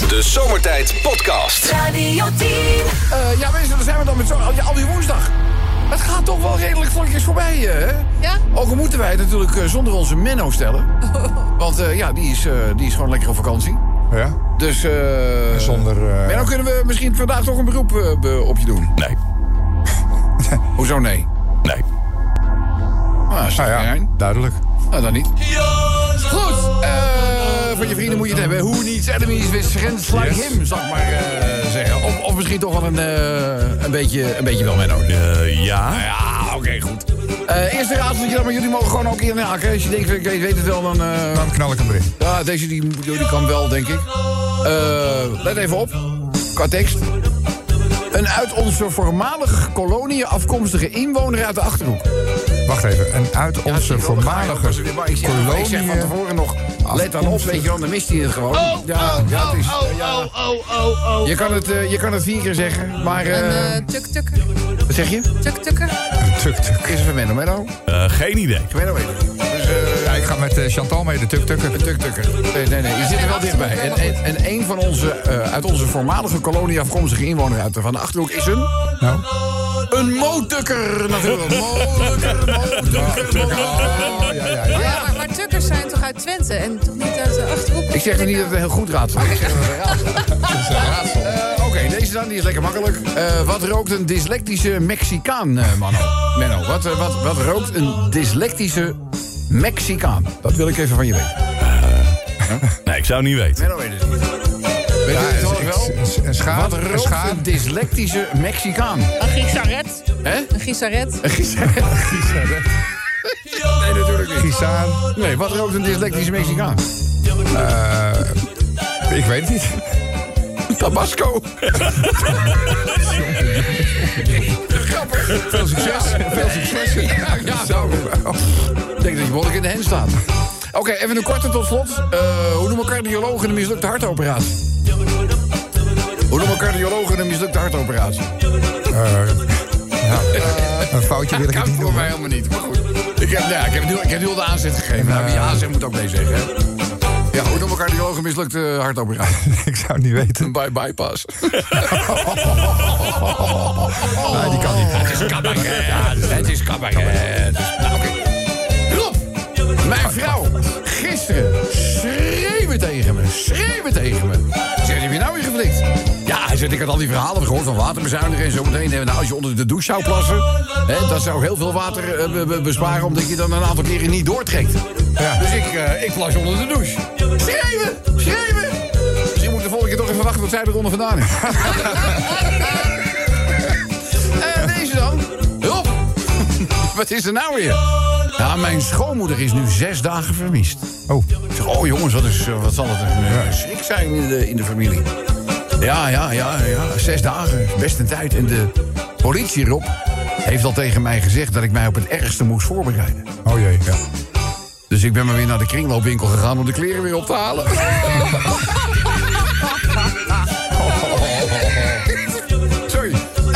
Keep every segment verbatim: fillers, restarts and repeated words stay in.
De Zomertijd Podcast. Radio tien. Uh, ja mensen, dan zijn we dan met zo al die woensdag. Het gaat toch wel redelijk vlotjes voorbij, hè? Ja? Ook al moeten wij het natuurlijk uh, zonder onze Menno stellen. Want uh, ja, die is, uh, die is gewoon lekker op vakantie. Ja? Dus, uh, zonder... Uh... Menno, kunnen we misschien vandaag toch een beroep uh, be- op je doen? Nee. Hoezo nee? Nee. Ah, is ah, ja, duidelijk. Nou, dan niet. Goed, uh, van je vrienden moet je het hebben. Who needs enemies with friends like Yes. him, zal ik maar uh, zeggen. Of, of misschien toch wel een, uh, een, beetje, een beetje wel Menno. Uh, ja. Ja, oké, okay, goed. Uh, eerste raadseltje dan, maar jullie mogen gewoon ook hier haken. Als je denkt, ik weet het wel, dan... Uh... Dan knal ik hem erin. Ja, deze die, die kan wel, denk ik. Uh, let even op, qua tekst. Een uit onze voormalige kolonie afkomstige inwoner uit de Achterhoek. Wacht even, een uit onze ja, voormalige kolonie... Ik zeg van tevoren nog, let dan op, weet je wel, dan mist hij het gewoon. Oh, ja, oh, ja, het is, oh, ja. oh, oh, oh, oh. Je kan het, uh, je kan het vier keer zeggen, maar... Uh, Een uh, tuk-tukker. Wat zeg je? Tuk-tukker. Tuk-tuk. Is er van Menno, Menno? Uh, geen idee. Menno weet het. Dus, uh, Ja, ik ga met uh, Chantal mee, de tuk-tukker. Een tuk-tukker. Nee, nee, nee, je zit er wel dichtbij. En, en, en een van onze, uh, uit onze voormalige kolonie afkomstige inwoner uit de Van de Achterhoek is een... Nou? Een motukker, natuurlijk. Motukker, motukker, motukker. Oh, ja, ja, ja. Ja, maar, maar tukkers zijn toch uit Twente en toch niet uit de Achterhoek? Ik zeg er niet dat het een heel goed raadsel is. Ik zeg dat het een raadsel. Uh, Oké, okay, deze dan, die is lekker makkelijk. Uh, wat rookt een dyslectische Mexicaan, uh, Manno? Menno, wat, uh, wat, wat rookt een dyslectische Mexicaan? Dat wil ik even van je weten. Uh, nee, ik zou het niet weten. Menno weet het niet. Weet Ja, je het een- wel? een- een schaap, Wat een rookt schaap. een dyslectische Mexicaan? Een gisaret. Hè? Een gisaret. Een gisaret. Nee, natuurlijk niet. Gisaan. Nee, wat rookt een dyslectische Mexicaan? Uh, ik weet het niet. Tabasco. Grappig. Veel succes. Veel succes. Ja, ja, nou. Ik denk dat je behoorlijk in de hen staat. Oké, okay, even een korte tot slot. Uh, hoe noemen cardiologen een mislukte hartoperatie? Hoe noemen cardiologen een mislukte hartoperatie? Uh, ja, een foutje wil ik Dat het kan niet voor doen. mij helemaal niet. Maar goed. Ik heb, ja, ik heb, nu, ik heb nu al de aanzet gegeven. Nou, wie ja zegt moet ook nee zeggen. Hè? Ja, hoe noemen cardiologen een mislukte hartoperatie? Ik zou het niet weten. Een by bypass. Nee, die kan niet. Het is cabaret. Het is cabaret. Dus, nou, oké. Rob, mijn vrouw, gisteren schreeuwen tegen me. Schreeuwen tegen me. Ik zeg, heb je nou weer geflikt? Ja, hij zegt, ik had al die verhalen gehoord van waterbezuinigen en zo meteen. Nou, als je onder de douche zou plassen, hè, dat zou heel veel water uh, be- be- besparen, omdat je dan een aantal keren niet doortrekt. Ja. Dus ik, uh, ik plas onder de douche. Schreeuwen, schreeuwen. Dus je moet de volgende keer toch even wachten tot zij eronder vandaan is. En uh, deze dan? Hulp! Wat is er nou weer? Ja, mijn schoonmoeder is nu zes dagen vermist. Oh. Ik zeg, oh jongens, wat, is, wat zal het een uh, schrik zijn in de, in de familie? Ja, ja, ja, ja, zes dagen, best een tijd. En de politie, Rob, heeft al tegen mij gezegd dat ik mij op het ergste moest voorbereiden. Oh jee, ja. Dus ik ben maar weer naar de kringloopwinkel gegaan om de kleren weer op te halen. Sorry. Uh...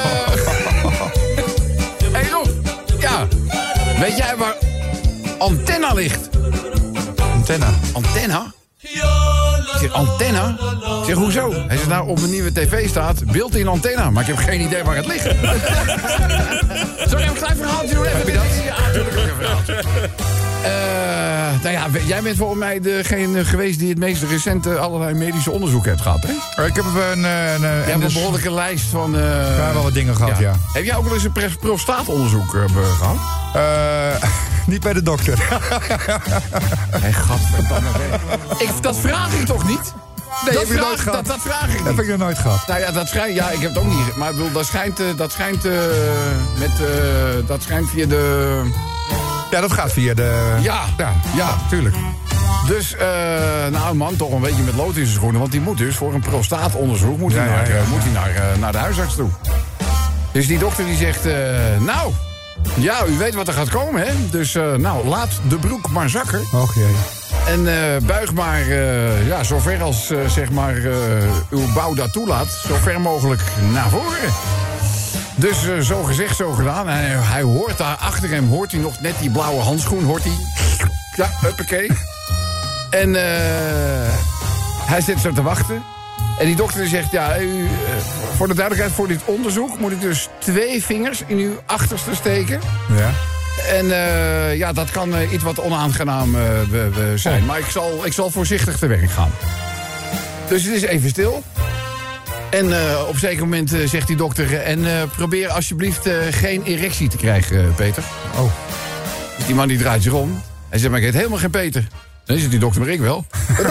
Hey Rob, ja, weet jij waar Antenna ligt? Antenna. Antenna? Ik zeg, Antenna? Ik zeg, hoezo? Hij zegt, nou, op mijn nieuwe tv staat beeld in Antenna. Maar ik heb geen idee waar het ligt. Sorry, even een klein verhaaltje doen. Heb je dat? Ja, natuurlijk een verhaaltje. Uh, nou ja, jij bent volgens mij degene geweest die het meest recente allerlei medische onderzoek heeft gehad, hè? Ik heb een... een, een Je hebt een behoorlijke lijst van... Uh, Ja, wel wat dingen gehad, ja. Heb jij ook wel eens een pres- prostaatonderzoek uh, gehad? Uh, niet bij de dokter. Nee, gadverdamme. Ik, dat vraag ik toch niet? Nee, dat, heb je nooit vraag, gehad. dat, dat vraag ik Dat niet. heb ik nog nooit gehad. Nou ja, dat schijnt... Ja, ik heb het ook niet... Maar ik bedoel, dat schijnt... Uh, dat schijnt... Uh, met... Uh, dat schijnt via de... Ja, dat gaat via de... Ja. Ja, Ja. tuurlijk. Dus, uh, nou, een man toch een beetje met lood in zijn schoenen. Want die moet dus voor een prostaatonderzoek... moet hij Ja, ja, naar, ja, uh, ja. moet hij naar, uh, naar de huisarts toe. Dus die dokter die zegt... Uh, nou, ja, u weet wat er gaat komen, hè? Dus, uh, nou, laat de broek maar zakken. Och jee. En uh, buig maar, uh, ja, zover als, uh, zeg maar, uh, uw bouw dat toelaat... zo ver mogelijk naar voren. Dus uh, zo gezegd, zo gedaan. En hij, hij hoort daar achter hem, hoort hij nog net die blauwe handschoen, hoort hij... Ja, huppakee. En uh, hij zit zo te wachten. En die dokter zegt, ja, u, uh, voor de duidelijkheid, voor dit onderzoek moet ik dus twee vingers in uw achterste steken. Ja. En uh, ja, dat kan uh, iets wat onaangenaam uh, we, we zijn. Oh. Maar ik zal, ik zal voorzichtig te werk gaan. Dus het is even stil. En uh, op een zeker moment uh, zegt die dokter... Uh, en uh, probeer alsjeblieft uh, geen erectie te krijgen, uh, Peter. Oh. Dus die man die draait zich om. Hij zegt, maar ik heet helemaal geen Peter. Dan is het die dokter, maar ik wel.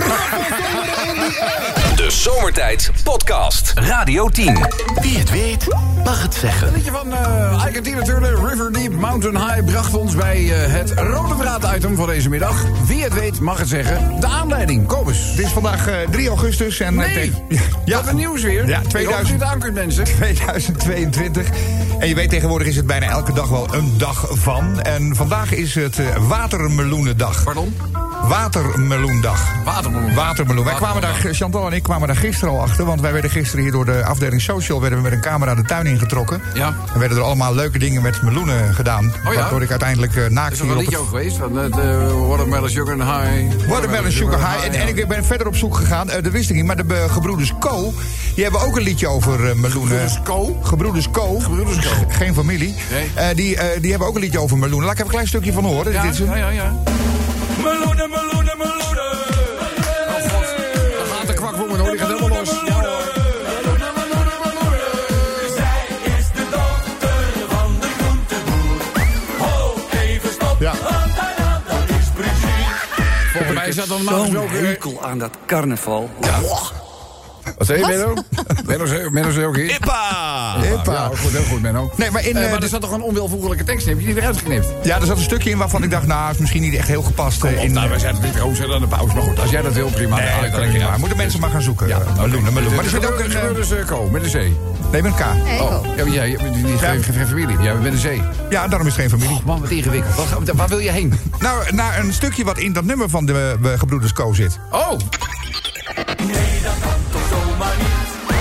De Zomertijd Podcast. Radio tien. Wie het weet, mag het zeggen. Een liedje van uh, Ike en Tina Turner, River Deep Mountain High... bracht ons bij uh, het rode draad-item van deze middag. Wie het weet, mag het zeggen. De aanleiding, Kobus. Het is vandaag uh, drie augustus. En, Nee, uh, ja. Wat een nieuws weer. Ja, Ik hoop dat u tweeduizend het aan kunt, mensen. tweeduizend tweeëntwintig. En je weet, tegenwoordig is het bijna elke dag wel een dag van. En vandaag is het uh, Watermeloenendag. Pardon? Watermeloendag. Watermeloen. Watermeloen. Wij kwamen daar, Chantal en ik kwamen daar gisteren al achter. Want wij werden gisteren hier door de afdeling Social... werden we met een camera de tuin ingetrokken. Ja. En werden er allemaal leuke dingen met meloenen gedaan. Oh ja? Waardoor ik uiteindelijk uh, naakt Is er hier een op liedje het... ook geweest? Van uh, de Watermelon Sugar High. Watermelon Sugar High. En, en ik ben verder op zoek gegaan. Uh, dat wist ik niet. Maar de uh, gebroeders Co. Die hebben ook een liedje over uh, meloenen. Gebroeders Co? Gebroeders Co. Gebroeders Co. G- geen familie. Nee. Uh, die, uh, die hebben ook een liedje over meloenen. Laat ik even een klein stukje van horen. Ja, Dit is een... ja, ja, ja. Meloenen, meloenen, meloenen. Oh god, dan gaat de kwakwoemen hoor, die gaat helemaal los. Ja hoor. Zij is de dochter van de groenteboer. Ho, even stop, Ja. want daarna, dat is Brigitte. Volgens mij is dat dan normaal Zo'n gesproken... hekel aan dat carnaval. Wat zei je, Menno? Menno zei, Menno zei ook hier. Hippa! Hippa. Ja, goed, heel goed, Menno. Nee, maar in, Eh, uh, maar de- er zat toch een onwelvoegelijke tekst in? Heb je die eruit geknipt? Ja, er zat een stukje in waarvan ik dacht... nou, is misschien niet echt heel gepast. uh, Kom op, in, nou, uh, wij zijn het niet rooster aan de pauze. Maar goed, als jij dat wil, prima. Nee, Dan haal dat ik kan er ik niet. uit. Maar moeten mensen maar gaan zoeken. Ja, uh, meloenen, meloenen. Maar er zit ook een... uh, Gebroeders uh, Co, met een C. nee, met een K. Nee, ik Oh, ook. ja, maar jij, die, die, geen, geen familie. Jij bent met een C. Ja, daarom is het geen familie. Man, wat ingewikkeld. Waar, waar wil je heen? Nou, naar een stukje wat in dat nummer van de uh, gebroeders Co zit. Oh, Nee, dat kan toch zomaar niet.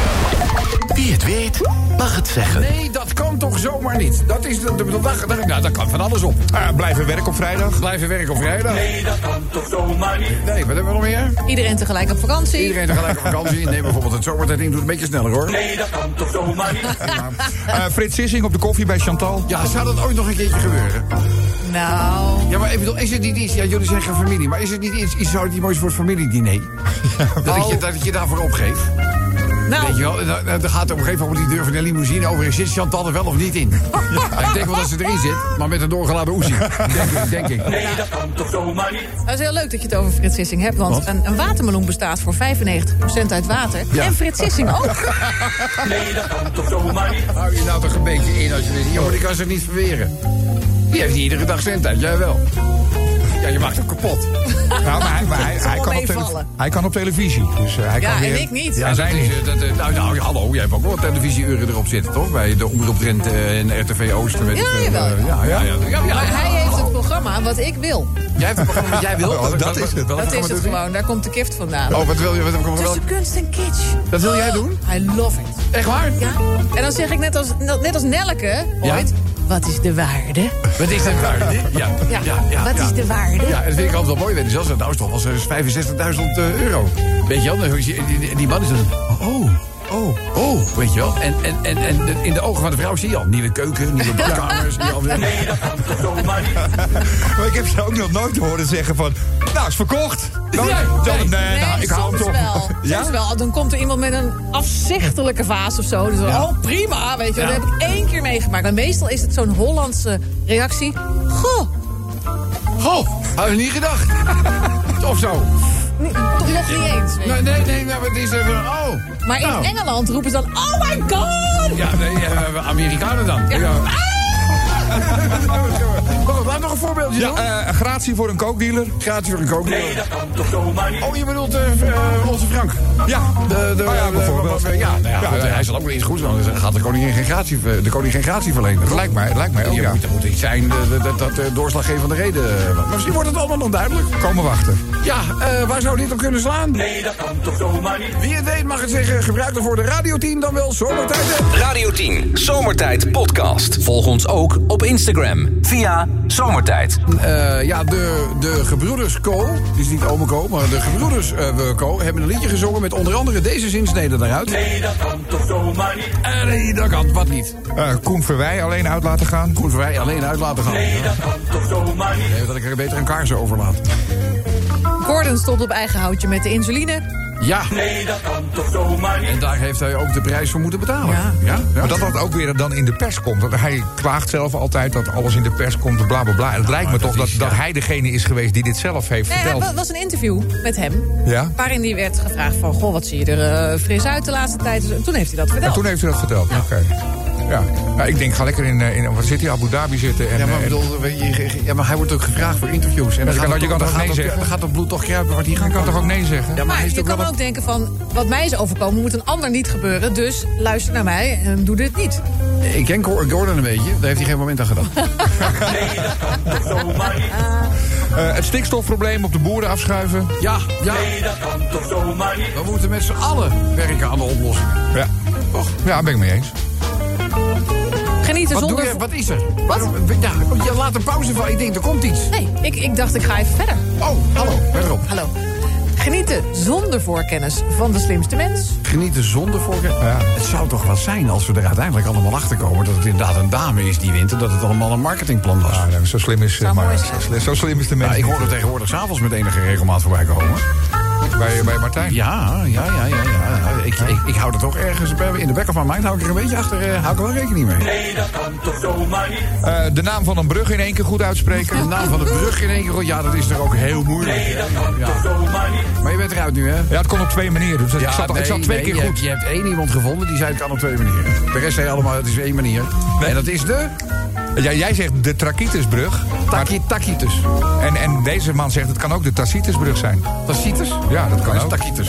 Wie het weet, mag het zeggen. nee, dat kan toch zomaar niet. Dat is de, de, de dag. daar- Nou, daar kan van alles op. Uh, blijven werken op vrijdag. Blijven werken op vrijdag. Nee, dat kan toch zomaar niet. Nee, wat hebben we nog meer? Iedereen tegelijk op vakantie. Iedereen tegelijk op vakantie. Neem bijvoorbeeld het zomertijd in. Doe het een beetje sneller hoor. Nee, dat kan toch zomaar niet. Uh, Frits Sissing op de koffie bij Chantal. Ja, zou dat ooit nog een keertje gebeuren? Nou, Ja, maar ik bedoel, is het niet iets... Ja, jullie zijn geen familie. Maar is het niet iets... iets zou het niet moois voor het familiediner? Dat, ik je, dat ik je daarvoor opgeef? nou. Weet je wel, dan, dan gaat op een gegeven moment die deur van de limousine over. Zit Chantal er wel of niet in? Ja, ik denk wel dat ze erin zit, maar met een doorgeladen oezie. Denk ik, denk ik. Nee, dat kan toch zomaar niet. Dat is heel leuk dat je het over Frits Sissing hebt. Want Wat? een, een watermeloen bestaat voor vijfennegentig procent uit water. Ja. En Frits Sissing ook. Nee, dat kan toch zomaar niet. Hou je nou toch een beetje in als je weet. Ja, maar die kan zich niet verweren. Die heeft niet iedere dag zendtijd, jij wel. Ja, je maakt hem kapot. Nou, maar hij, maar hij, zal hij, wel kan op tele- meevallen. hij kan op televisie. Dus uh, hij Ja, kan weer... en ik niet. Ja, Ja, zij dat niet. is, eh, dat, eh, nou, nou, hallo, jij hebt ook wel televisieuren erop zitten, toch? Bij de Omroep Drenthe en R T V Oosten. Weet Ja, ik veel. jawel. Eh, ja, ja, ja, ja, ja, Maar ja. hij heeft het programma wat ik wil. Jij hebt het programma wat jij wil. Oh, Welk- dat welk- is het. welk Dat programma is het doet hij? gewoon. Daar komt de gift vandaan. Oh, wat wil je? Wat, wat, welk- Tussen kunst en kitsch. dat wil jij doen? I love it. Echt waar? Ja. En dan zeg ik net als, net als Nelke Ja? ooit... Wat is de waarde? Wat is dat waarde? Ja, Ja, ja, ja. wat ja. is de waarde? Ja, dat vind ik altijd wel mooi. Weet je, zelfs nou is toch wel eens vijfenzestigduizend euro. Weet je wel, dan- die, die, die man is dan... Oh, oh, oh, weet je wel. En, en, en, en in de ogen van de vrouw zie je al nieuwe keuken, nieuwe badkamers. zie je al- Nee, dat kan toch zomaar niet. Maar ik heb ze ook nog nooit horen zeggen van... Nou, is verkocht. Nou, Nee, dan- nee. nee, nou, ik hou hem soms toch. wel. Ja? Soms wel. Dan komt er iemand met een afzichtelijke vaas of zo. Dus dan, Ja. oh, prima, weet je wel. Ja. Dat heb ik één keer meegemaakt. Maar meestal is het zo'n Hollandse reactie. Goh, Goh, had ik niet gedacht. Of zo. nee, toch nog niet eens. weet je. Nee, nee, nee, maar het is even... Oh. Maar in nou. Engeland roepen ze dan... Oh my god! Ja, nee, eh, Amerikanen dan. Ja. Ja. Wacht, laat nog een voorbeeldje doen. Ja, uh, gratie voor een kookdealer. Gratis voor een kookdealer. Nee, dat kan toch zomaar niet. Oh, je bedoelt eh, eh, onze Frank? Ja, De, de, Oh ja, de- bijvoorbeeld. de- ja, nou ja, Ja, de- hij zal ook wel iets goeds doen. Dan gaat de koningin geen gratie, de koning geen gratie verlenen. Dat lijkt mij, lijkt mij ook, Je ja. moet, er moet iets zijn eh, dat, dat, dat de doorslaggevende reden. eh, Maar misschien wordt het allemaal nog duidelijk. Komen wachten. Ja, eh, waar zou dit op kunnen slaan? Nee, dat kan toch zomaar niet. Wie het weet mag het zeggen. Gebruik er voor de Radio tien dan wel zomertijd. Radio tien, Zomertijd Podcast. Volg ons ook op op Instagram via Zomertijd. Uh, ja, de, de gebroeders Co, het is niet ome Co, maar de gebroeders uh, Co hebben een liedje gezongen met onder andere deze zinsnede daaruit. Nee, dat kan toch zomaar niet. Uh, nee, dat kan, wat niet? Uh, Koen Verwij alleen uit laten gaan. Koen Verwij alleen uit laten gaan. Nee, dat kan toch zomaar niet. Nee, dat ik er beter een kaarsen over laat. Gordon stond op eigen houtje met de insuline. Ja. Nee, dat kan toch zomaar niet. En daar heeft hij ook de prijs voor moeten betalen. Ja. Ja? Ja. Maar dat dat ook weer dan in de pers komt. Want hij klaagt zelf altijd dat alles in de pers komt en bla bla bla. En het lijkt me dat toch dat, is, dat ja. hij degene is geweest die dit zelf heeft Nee, verteld. er was een interview met hem. Ja? Waarin hij werd gevraagd van, goh, wat zie je er uh, fris uit de laatste tijd. En toen heeft hij dat En verteld. toen heeft hij dat verteld. Ja. Oké. Ja. Nou, ik denk, ga lekker in, uh, in wat zit hij, Abu Dhabi zitten. En, Ja, maar, uh, bedoel, weet je, ja, maar hij wordt ook gevraagd voor interviews. En dan je gaat kan- het je kan dan toch gaat nee het- zeggen? Dan gaat dat bloed toch kruipen wat hij je gaat kan toch ook nee zeggen? Ja, maar Maar hij is je toch kan wel ook denken van, wat mij is overkomen moet een ander niet gebeuren. Dus luister naar mij en doe dit niet. een- Ik ken Gordon een beetje, daar heeft hij geen moment aan gedacht. Nee, dat kan toch zomaar niet. Uh, het stikstofprobleem op de boeren afschuiven. Ja, ja, Nee, dat kan toch zomaar niet. we moeten met z'n allen werken aan de oplossing. Ja. Och, Ja, ben ik mee eens. Genieten wat, doe zonder... je, wat is er? Waarom- Ja, je laat een pauze van, ik denk, er komt iets. Nee, ik, ik dacht ik ga even verder. Oh, hallo, verderop. Hallo. Genieten zonder voorkennis van de slimste mens. Genieten zonder voorkeur. Ja. Het zou toch wat zijn als we er uiteindelijk allemaal achter komen dat het inderdaad een dame is die wint en dat het allemaal een marketingplan was. Ah, nee, zo slim is, uh, Zou maar, mooi zijn. zo slim- zo slim is de mens. Ja, ik hoor niet. het tegenwoordig s'avonds met enige regelmaat voorbij komen. bij, bij Martijn. Ja, ja, ja, ja. ja. Ik, ik, ik hou er toch ergens bij. In de back of my mind hou ik er een beetje achter. Uh, hou ik er wel rekening mee. Nee, dat kan toch zomaar niet. Uh, de naam van een brug in één keer goed uitspreken. De naam van de brug in één keer. Ja, dat is toch ook heel moeilijk. Nee, dat kan Ja. toch zomaar niet. Maar je bent eruit nu, hè? Ja, het kon op twee manieren. Dus ik Ja, zat, ik nee, zat twee nee, keer je goed. Hebt, je hebt één iemand gevonden die zei het kan op twee manieren. De rest zei allemaal het is één manier. Nee. En dat is de Ja, jij zegt de Trakitusbrug. maar- Taki- Tacitus. En, en deze man zegt het kan ook de Tacitusbrug zijn. Tacitus? Ja, dat kan Dat is ook. Tacitus.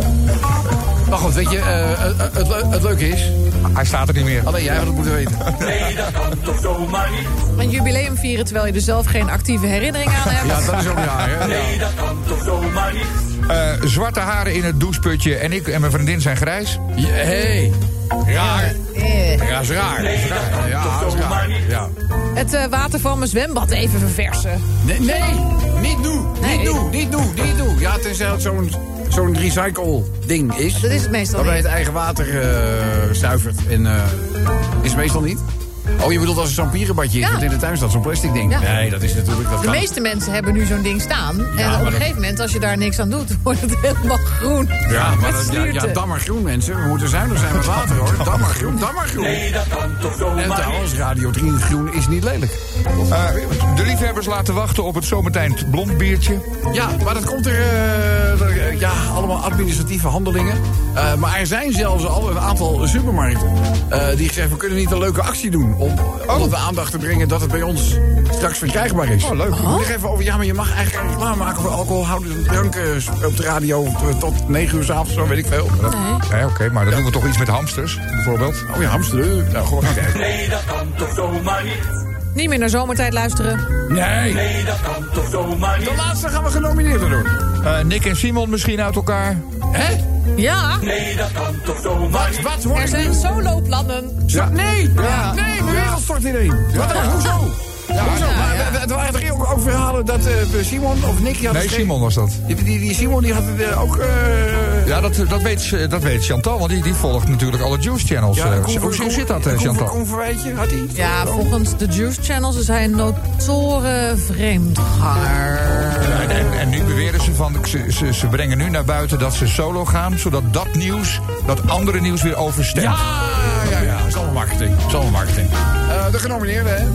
Maar goed, weet je, uh, het, het, le- het leuke is, Hij staat er niet meer. alleen jij had het moeten weten. Nee, dat kan toch zomaar niet. Een jubileum vieren terwijl je er zelf geen actieve herinnering aan hebt. Ja, dat is ook raar, hè? Nee, dat kan toch zomaar niet. Uh, zwarte haren in het doucheputje en ik en mijn vriendin zijn grijs. Hé, hey. Raar. Eh. Ja, is raar. Is raar. Ja, is raar. Ja. Het uh, water van mijn zwembad even verversen. Nee, nee, niet doen. Nee. Niet doen, niet doen, niet doen. Ja, tenzij het zo'n zo'n recycle-ding is. Dat is het meestal Waarbij niet. het eigen water uh, zuivert. En uh, is het meestal niet. Oh, je bedoelt als er zo'n pierenbadje is, Ja. wat in de tuin staat, zo'n plastic ding. Ja. Nee, dat is natuurlijk... Dat De kan. meeste mensen hebben nu zo'n ding staan. en maar op een dat- gegeven moment, als je daar niks aan doet, wordt het helemaal groen. Ja, maar Met dat, ja, ja, slierten. dan maar groen, mensen. We moeten zuinig zijn met water, hoor. Dan maar groen, dan maar groen. Nee, dat kan toch En zomaar niet. trouwens, Radio drie groen is niet lelijk. Uh, de liefhebbers laten wachten op het zomertijd blond biertje. Ja, maar dat komt er... eh, er- ja, allemaal administratieve handelingen. Uh, maar er zijn zelfs al een aantal supermarkten... Uh, die zeggen, we kunnen niet een leuke actie doen... om onder de aandacht te brengen dat het bij ons straks verkrijgbaar is. Oh, leuk. Ik moet er even over... Ja, maar je mag eigenlijk geen reclame maken voor alcoholhouders en dranken... op de radio uh, tot negen uur 's avonds, zo weet ik veel. Nee. Ja, oké, okay, maar dan doen we toch iets met hamsters, bijvoorbeeld. Oh ja, hamsteren. Nou, gewoon gaan kijken. Nee, dat kan toch zomaar niet. Niet meer naar zomertijd luisteren. Nee. Nee, dat kan toch zomaar De niet. laatste gaan we genomineerd doen. Uh, Nick en Simon misschien uit elkaar. Hè? Ja, Nee, dat kan toch zomaar niet. Wat hoor er ik zijn nu? solo-plannen. Ja. Nee, Ja. nee, de wereld stort ineen. Wat dan? Hoezo? Hoezo? ja, Maar ja. we- Het waren er ook, ook verhalen dat uh, Simon of Nick... Die had Nee, geschreven- Simon was dat. Die, die, die Simon die had het uh, ook... Uh, Ja, dat, dat, weet, dat weet Chantal, want die, die volgt natuurlijk alle Juice Channels. ja, Uh, Koen hoe, Ver- hoe zit dat, uh, Koen Ver- Chantal? Koen Verwijtje, had hij? Ja, volgens de Juice Channels is hij een notoren vreemdganger. En, en, en nu beweren ze van, ze, ze, ze brengen nu naar buiten dat ze solo gaan, zodat dat nieuws, dat andere nieuws weer overstemt. Ja, ja, ja. Dat is allemaal marketing. Dat is allemaal marketing. Uh, de genomineerde, hè?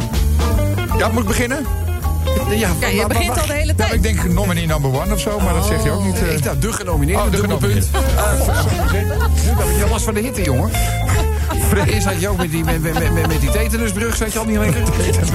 Ja, moet ik beginnen? Ja, Ja, je begint al de hele Ja, tijd. ik denk nominee number one of zo, maar dat zeg je ook niet. uh. Ik dacht, de genomineerde, Oh, de dubbele punt. genomineerde. Nu heb je last van de hitte, jongen. Eerst had je ook met die, met, met, met, met die tetanusbrug, zat je al niet lekker?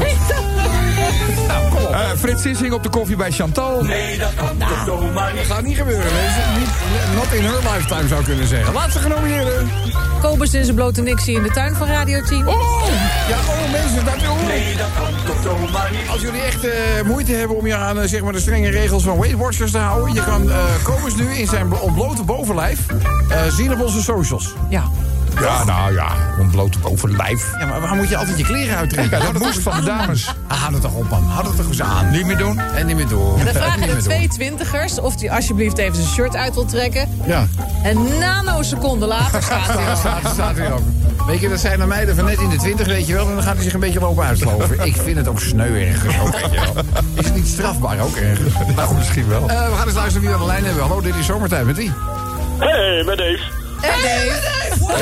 Nou, kom op. Uh, Frits Sissing op de koffie bij Chantal. Nee, dat kan toch zomaar niet. Dat gaat niet gebeuren, mensen. Niet, not in her lifetime, zou ik kunnen zeggen. Laatste genomineerde. Kobus in zijn blote Nixie in de tuin van Radio tien. Oh! Ja, oh mensen, dat oh. Nee, dat kan toch zomaar niet. Als jullie echt uh, moeite hebben om je aan uh, zeg maar de strenge regels van Weight Watchers te houden... je kan uh, Kobus nu in zijn ontblote bovenlijf uh, zien op onze socials. Ja. Ja, nou ja, ontbloot bovenlijf. Ja, maar waar moet je altijd je kleren uittrekken? Ja, dat moest van de dames. Ah, houd het toch op, man. Houd het toch eens aan. Niet meer doen? En niet meer door. En dan Niet vragen meer de doen. twee twintigers of hij alsjeblieft even zijn shirt uit wil trekken. Ja. En nanoseconden later staat hij Ja, al. staat, staat hier ook. Weet je, dat zijn de meiden van net in de twintig, weet je wel. En dan gaat hij zich een beetje lopen uitsloven. Ik vind het ook sneu ergens ook, weet je wel. Is het niet strafbaar ook ergens? Nou, misschien wel. Uh, we gaan eens luisteren wie we aan de lijn hebben. Hallo, dit is Zomertijd met wie? Hey, met Dave. Hey, Dave.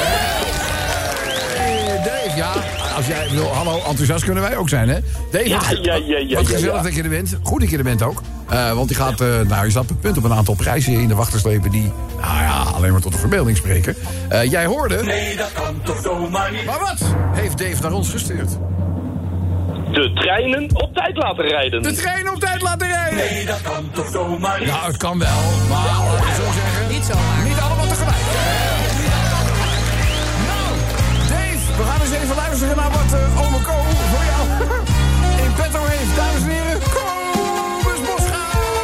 Hey, Dave, ja. Als jij wil, hallo, enthousiast kunnen wij ook zijn, hè? Dave, Ja, wat, ja, ja, ja, wat ja, gezellig ja. dat je er bent. Goed dat je er bent ook. Uh, want die gaat, uh, nou, je staat op het punt op een aantal prijzen in de wacht te slepen die, nou ja, alleen maar tot de verbeelding spreken. Uh, jij hoorde... Nee, dat kan toch zomaar niet. Maar wat heeft Dave naar ons gestuurd? De treinen op tijd laten rijden. De trein op tijd laten rijden! Nee, dat kan toch zomaar niet. Nou, het kan wel, maar laten we zo zeggen... Niet zomaar. Niet allemaal tegelijk. Nou, Dave, we gaan eens even luisteren naar wat uh, ome Ko voor jou in petto heeft. Dames en heren, Kobus Bosga!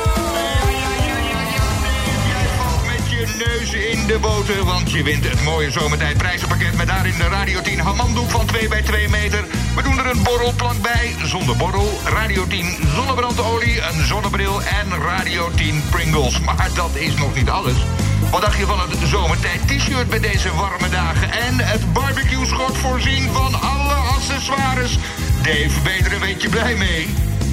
Jij valt met je neus in de boter, want je wint het mooie zomertijd prijzenpakket met daarin de Radio tien hamamdoek van twee bij twee meter. We doen er een borrelplank bij, zonder borrel, Radio tien zonnebrandolie, een zonnebril en Radio tien Pringles. Maar dat is nog niet alles. Wat dacht je van het zomertijd t-shirt bij deze warme dagen en het barbecue schort voorzien van alle accessoires? Dave, ben je er een beetje blij mee?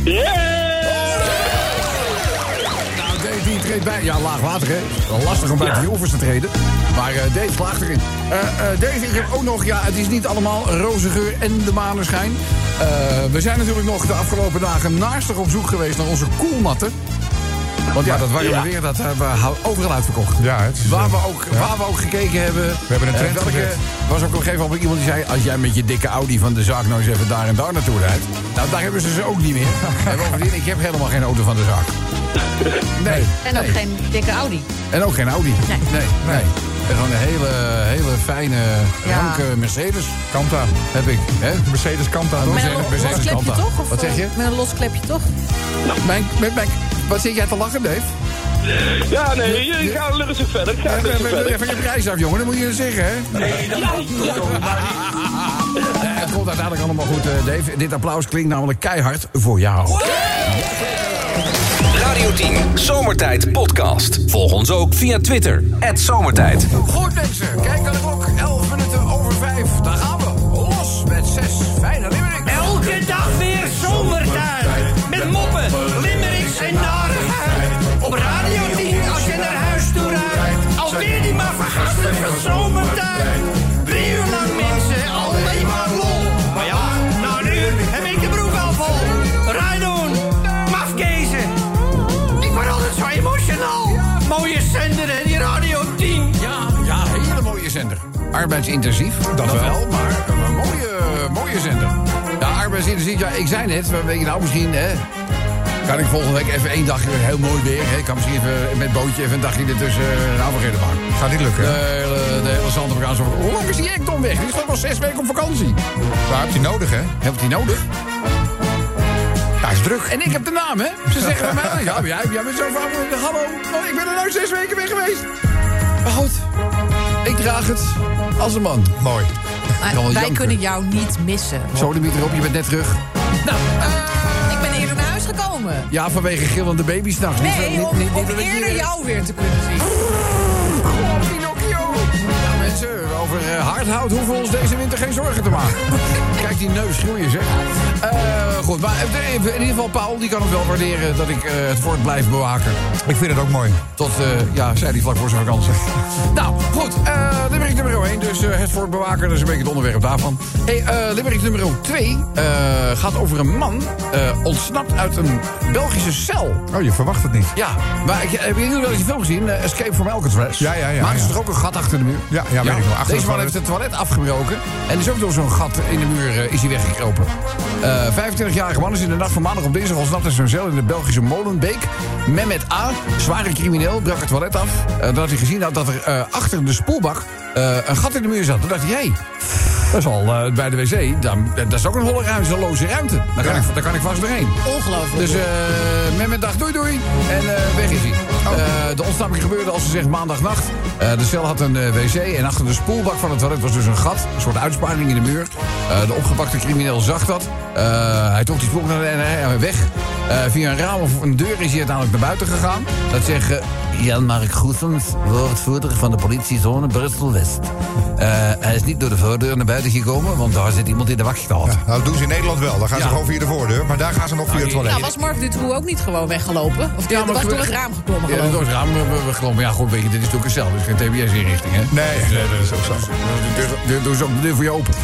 Nou, Dave die treedt bij. Ja, laagwater, hè. Wel lastig om buiten die oevers te treden. Maar uh, Dave slaagt erin. Uh, uh, Dave, ik heb ook nog... Ja, het is niet allemaal roze geur en de maneschijn. Uh, we zijn natuurlijk nog de afgelopen dagen naastig op zoek geweest naar onze koelmatten. Want ja, dat warme Ja. weer, dat hebben we overal uitverkocht. Ja, het is, Waar we uh, ook, ja. waar we ook gekeken hebben. We hebben een trend welke, gezet. was ook op een gegeven moment iemand die zei... als jij met je dikke Audi van de zaak nou eens even daar en daar naartoe rijdt... nou, daar hebben ze ze ook niet meer. En bovendien, ik heb helemaal geen auto van de zaak. Nee. En ook nee. geen dikke Audi. En ook geen Audi. Nee. Nee, nee. En gewoon een hele, hele fijne, Ja. ranke Mercedes Kanta. heb ik. Hè? Mercedes Kanta. Hoe Met zeg een ik? los Mercedes klepje Kanta. toch? Of, Wat zeg eh, je? Met een los klepje toch? Mijn, met mijn, wat zit jij te lachen, Dave? Ja, nee, ik ga een stuk verder. Ik ga een Even, stuk even, verder. even je prijs af, jongen. Dat moet je er zeggen, hè? Nee, dat kan toch zomaar niet. Eh, het komt uiteindelijk allemaal goed, eh, Dave. Dit applaus klinkt namelijk keihard voor jou. Radio tien Zomertijd Podcast. Volg ons ook via Twitter. at Zomertijd. Goed, mensen. Kijk naar de klok. elf minuten over vijf. Daar gaan we. Los met zes fijne limericks. Elke dag weer zomertijd. Met moppen, limericks en narigheid. Op Radio tien als je naar huis toe rijdt. Alweer die maar vergasten van zomertijd. Drie uur lang mensen, alleen maar lol. Maar ja, na een uur heb ik de broek al vol. Rijdoen, mafkezen. Ik word altijd zo emotional. Mooie zender hè, die Radio tien. Ja, ja, hele mooie zender. Arbeidsintensief, dat, wel, maar een mooie, mooie zender. Ja, arbeidsintensief, ja, ik zei net, weet je nou misschien, hè... Kan ik volgende week even één dagje heel mooi weer, hè? Ik kan misschien even met bootje even een dagje ertussen uh, een avondreden maken. Gaat niet lukken. De hele, de hele Zandvoort zo. Hoe lang is die Ekdom weg? Die is toch al zes weken op vakantie. Waar heb je nodig, hè? Heb je die nodig? Hij is druk. En ik heb de naam, hè? Ze zeggen bij mij, ja, jij, jij bent zo vaak... Hallo, oh, ik ben er nou zes weken weg geweest. Maar goed, ik draag het als een man. Mooi. Maar kan wel wij janken. kunnen jou niet missen. Zo, de mieter erop, je bent net terug. Nou, Ik ben eerder naar huis gekomen. ja, vanwege gillende baby's s'nachts. Niet- Nee, niet- om, niet- om niet- niet- eerder jou weer te kunnen zien. Oh, Pinocchio. Ja, mensen, over uh, hardhout hoeven we ons deze winter geen zorgen te maken. Kijk die neus groeien, zeg. Uh, goed, maar in ieder geval Paul, die kan het wel waarderen dat ik uh, het fort blijf bewaken. Ik vind het ook mooi. Tot, uh, ja, zei hij vlak voor zijn vakantie. Nou, goed, uh, limerick nummer één. Dus uh, het fort bewaken, dat is een beetje het onderwerp daarvan. Hey, uh, limerick nummer twee uh, gaat over een man uh, ontsnapt uit een Belgische cel. Oh, je verwacht het niet. Ja, maar ik, heb je nu wel eens die film gezien? Uh, Escape from Alcatraz. Ja, ja, ja, Maar er is ja. er ook een gat achter de muur. Ja, ja, weet ik wel. Achter Deze het man toilet. heeft het toilet afgebroken. En is ook door zo'n gat in de muur uh, is hij weggekropen. Uh, vijfentwintigjarige man is in de nacht van maandag op dinsdag ontsnapt uit zijn cel in de Belgische Molenbeek. Mehmet A., zware crimineel, brak het toilet af. Uh, dat hij gezien had dat er uh, achter de spoelbak uh, een gat in de muur zat. Toen dacht hij, hé, hey, Dat is al uh, bij de wc. Dan, dat is ook een holle ruimte, een loze ruimte. Daar kan, Ja. ik, daar kan ik vast doorheen. Ongelooflijk. Dus uh, met mijn dag doei doei. En uh, weg is hij. Uh, de ontsnapping gebeurde, als ze zegt, maandagnacht. Uh, de cel had een uh, wc en achter de spoelbak van het toilet was dus een gat. Een soort uitsparing in de muur. Uh, de opgepakte crimineel zag dat. Uh, hij trok die spoel naar de N R weg. Uh, via een raam of een deur is hij uiteindelijk naar buiten gegaan. Dat zegt uh, Jan-Mark Goesens, woordvoerder van de politiezone Brussel-West. Uh, hij is niet door de voordeur naar buiten gekomen, want daar zit iemand in de wachtstad. Ja, nou, dat doen ze in Nederland wel. Dan gaan ze Ja. gewoon via de voordeur. Maar daar gaan ze nog via het toilet. Nou, was Mark Dutroux ook niet gewoon weggelopen? Of die Ja, maar was we- door het raam geklommen, Ja, geloof door ik? het raam we, we, we gelopen. Ja, goed, weet je, dit is natuurlijk een cel. Dit is geen T B S-inrichting, hè? Nee, nee, dat is ook zo. Dus doen ze ook de deur voor je open.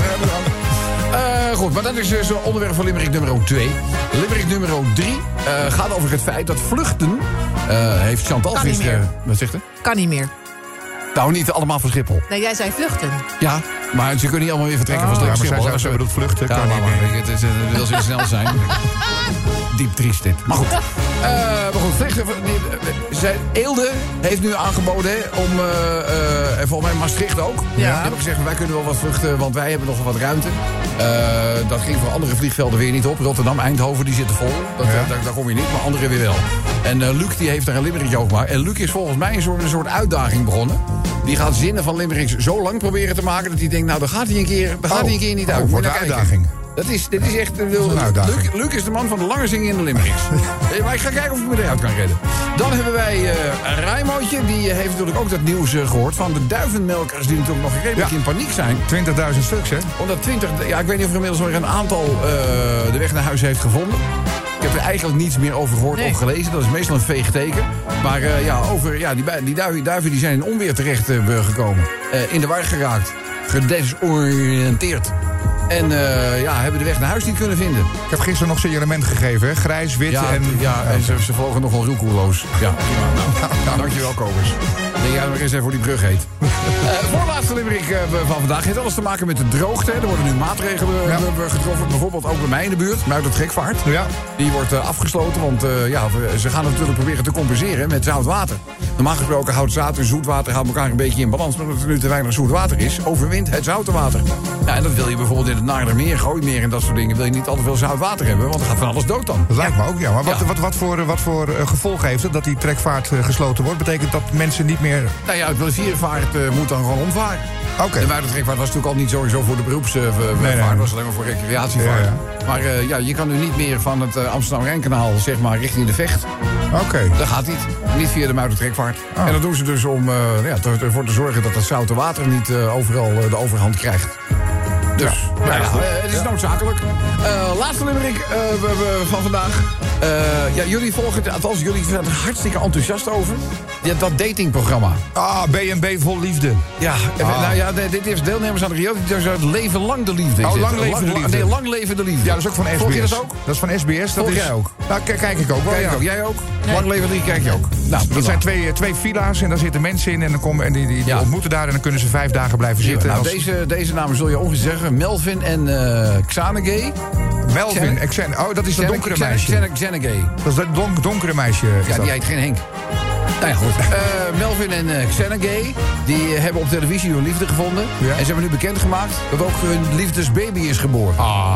Uh, goed, maar dat is dus onderwerp van Limerick nummer twee. Limerick nummer drie uh, gaat over het feit dat vluchten... Uh, heeft Chantal Kan niet gisteren... meer. Wat zegt ze? Kan niet meer. Nou, niet allemaal van Schiphol. Nee, jij zei vluchten. Ja, maar ze kunnen niet allemaal weer vertrekken Ah, van ja, maar Schiphol. zij- zij- zij bedoelt vluchten, Ja, kan maar, niet maar, meer. weet je, het is, uh, wil ze snel zijn. Diep triest dit. Maar goed. Uh, maar goed, vluchten... die, uh, zij, Eelde heeft nu aangeboden hè, om... Uh, uh, en volgens mij Maastricht ook. Ja. Die hebben gezegd, wij kunnen wel wat vluchten, want wij hebben nog wel wat ruimte. Uh, dat ging voor andere vliegvelden weer niet op. Rotterdam, Eindhoven, die zitten vol. Dat, Ja. uh, daar, daar kom je niet, maar andere weer wel. En uh, Luc die heeft daar een limerick over gemaakt. En Luc is volgens mij een soort, een soort uitdaging begonnen. Die gaat zinnen van limericks zo lang proberen te maken... dat hij denkt, nou, dan gaat hij een keer, dan gaat hij een keer niet Oh, uit. Moet wordt je een naar kijken. uitdaging. Dat is, dit is echt... Uh, een uitdaging. Luc, Luc is de man van de lange zingen in de limericks. Eh, maar ik ga kijken of ik me eruit kan redden. Dan hebben wij uh, Rijmootje. Die heeft natuurlijk ook dat nieuws uh, gehoord... van de duivenmelkers die natuurlijk nog redelijk Ja. in paniek zijn. twintigduizend stuks, hè? Omdat twintig... Ja, ik weet niet of er inmiddels weer een aantal uh, de weg naar huis heeft gevonden. Ik heb er eigenlijk niets meer over gehoord Nee. of gelezen. Dat is meestal een veeg teken. Maar uh, ja, over, ja, die, bui- die duiven, duiven die zijn in onweer terecht uh, gekomen. Uh, in de war geraakt. Gedesoriënteerd. En uh, ja, hebben de weg naar huis niet kunnen vinden. Ik heb gisteren nog signalement gegeven, hè? Grijs, wit Ja, en... ja, en ze, ze vlogen nogal roekeloos. Ja, prima. Nou, dankjewel, Kobus. Nee, jij nog eens even voor die brug heet. Uh, voorlaatste limerick uh, van vandaag heeft alles te maken met de droogte. Er worden nu maatregelen uh, Ja. getroffen. Bijvoorbeeld ook bij mij in de buurt, Muiden-Trekvaart. Ja. Die wordt uh, afgesloten, want uh, ja, we- ze gaan het natuurlijk proberen te compenseren met zout water. Normaal gesproken houdt zout en zoet water houden elkaar een beetje in balans. Maar omdat er nu te weinig zoet water is, overwint het zoute water. Ja, en dat wil je bijvoorbeeld in het Naardermeer, Gooimeer en dat soort dingen... wil je niet al te veel zout water hebben, want dan gaat van alles dood dan. Dat lijkt me ook, ja. Maar wat, Ja. wat, wat voor, wat voor uh, gevolg heeft het dat die trekvaart uh, gesloten wordt? Betekent dat mensen niet meer... Nou ja, de pleziervaart uh, moet dan gewoon omvaren. Oké. De Muiden-Trekvaart was natuurlijk al niet sowieso voor de beroepsvaart. nee, nee. Het was alleen maar voor recreatievaart. Ja, Maar uh, ja, je kan nu niet meer van het uh, Amsterdam-Rijnkanaal, zeg maar, richting de Vecht. Oké. Dat gaat niet. Niet via de Muiden-Trekvaart. Ah. En dat doen ze dus om uh, ja, te- ervoor te zorgen dat het zoute water niet uh, overal uh, de overhand krijgt. Dus, Ja, nou ja, goed. uh, het is noodzakelijk. Uh, laatste limerick uh, we- we- van vandaag. Uh, ja, jullie volgen het, althans jullie zijn er hartstikke enthousiast over. Ja, dat datingprogramma. Ah, B en B vol liefde. Ja, en, Ah. nou ja, de- dit is deelnemers aan de Rio. Die zeggen leven lang de liefde. Oh, is lang het. leven de liefde. Nee, lang leven de liefde. Ja, dat is ook van S B S. Volg je dat ook? Dat is van S B S. Dat Volg is... jij ook? Nou, k- kijk ik ook wel, Kijk ja. ook. Jij ook? Lang leven de liefde kijk je ook. Nou, Dat zijn twee, twee villa's en daar zitten mensen in en, dan komen, en die, die, die Ja. ontmoeten daar en dan kunnen ze vijf dagen blijven zitten. nou, Als- deze, deze namen zul je ongeveer zeggen. Melvin en uh, Xanagay. Melvin, Xen- Xen, oh, dat is dat donkere Xen- meisje. Xen- Xanagay. Dat is dat donk- donkere meisje. Is Ja, dat. die heet geen Henk. Nou ja, goed. Uh, Melvin en uh, Xanagay, die uh, hebben op televisie hun liefde gevonden. Ja. En ze hebben nu bekendgemaakt dat ook hun liefdesbaby is geboren.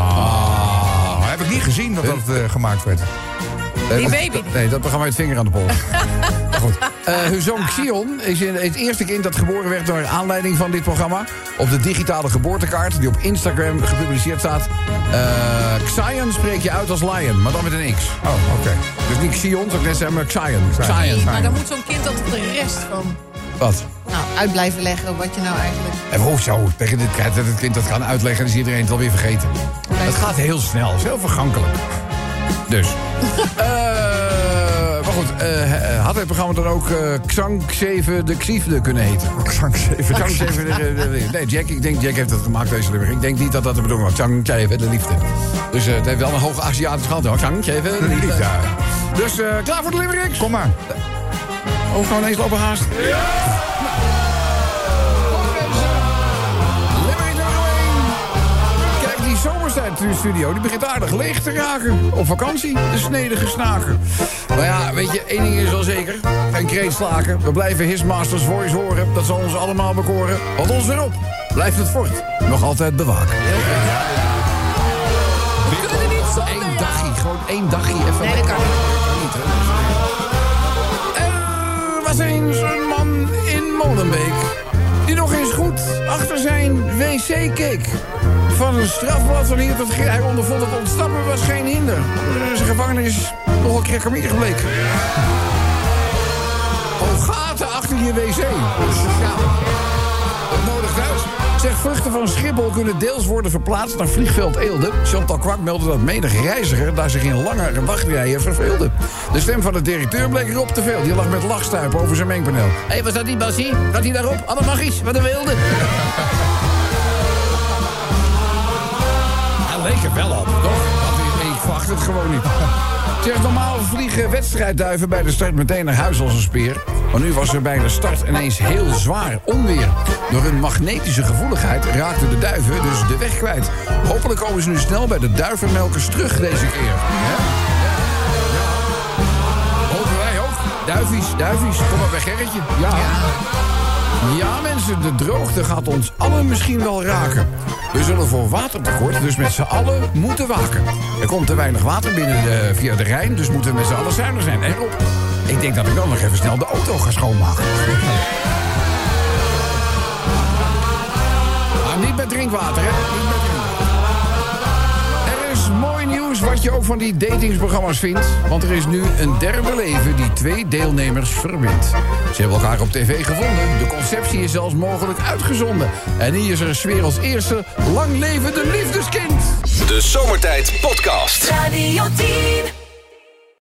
Ah, heb ik niet gezien dat dat uh, gemaakt werd. Nee, Die dat- baby niet. Nee, dat programma met vinger aan de pols. Maar goed. Uh, hun zoon Xion is in- het eerste kind dat geboren werd door aanleiding van dit programma. Op de digitale geboortekaart die op Instagram gepubliceerd staat. Uh, Xion spreek je uit als lion, maar dan met een X. Oh, oké. Dus niet Xion, zou ik net zeggen, maar Xion. Xion. Nee, maar dan moet zo'n kind dat de rest van Wat? nou, uit blijven leggen wat je nou eigenlijk... En hoezo? Tegen dit kind, dat het kind dat kan uitleggen, is iedereen het alweer vergeten. Het gaat heel snel, het is heel vergankelijk. Dus. Eh, maar goed, eh, had het programma dan ook uh, Xang zeven de Xiefde kunnen heten? Xang zeven. Xang zeven de, de, de- Nee, Jack, ik denk Jack heeft dat gemaakt, deze nummer. Ik denk niet dat dat de bedoeling was. Xang zeven de liefde. Dus uh, het heeft wel een hoge Aziatisch gehad. hoor. Xang zeven de liefde. Ja. Dus uh, klaar voor de limericks? Kom maar. Ook gewoon eens lopen haast. Ja! Limerick nummer één. Kijk, die zomerstijd in de studio, die begint aardig leeg te raken. Op vakantie, de snedige snaken. Maar ja, weet je, één ding is wel zeker. Geen kreet slaken. We blijven His Masters Voice horen. Dat zal ons allemaal bekoren. Wat ons erop. blijft het fort nog altijd bewaken. We kunnen niet zonder. Eén dagje, gewoon één dagje. Even Nee, dat kan niet. Er was eens een man in Molenbeek die nog eens goed achter zijn wc keek. Van een strafblad van hier tot hij ondervond dat ontsnappen was geen hinder. Zijn gevangenis nogal krekkemier gebleken. Oh, gaten achter je wc. Dus, ja, dat nodigt uit. Zeg, vruchten van Schiphol kunnen deels worden verplaatst naar vliegveld Eelde. Chantal Kwak meldde dat menig reiziger daar zich in langere wachtrijen verveelde. De stem van de directeur bleek erop te veel. Die lag met lachstuipen over zijn mengpaneel. Hé, hey, was dat die Bassie? Gaat hij daarop? Alle magisch, wat een wilde. Hij leek er wel op, toch? Ik verwacht het gewoon niet. Zeg, normaal vliegen wedstrijdduiven bij de start meteen naar huis als een speer. Maar nu was er bij de start ineens heel zwaar onweer. Door hun magnetische gevoeligheid raakten de duiven dus de weg kwijt. Hopelijk komen ze nu snel bij de duivenmelkers terug deze keer. Ja? Ja. Hopen wij ook. Duivies, duivies, kom maar bij Gerritje. Ja. Ja, mensen, de droogte gaat ons allen misschien wel raken. We zullen voor watertekort dus met z'n allen moeten waken. Er komt te weinig water binnen de, via de Rijn, dus moeten we met z'n allen zuinig zijn. En Rob, ik denk dat ik dan nog even snel de auto ga schoonmaken. Maar niet met drinkwater, hè? Niet met drinkwater. Er is mooi nieuws wat je ook van die datingsprogramma's vindt. Want er is nu een derde leven die twee deelnemers verbindt. Ze hebben elkaar op tv gevonden. De conceptie is zelfs mogelijk uitgezonden. En hier is er 's werelds eerste lang levende liefdeskind. De Zomertijd Podcast. Radio tien.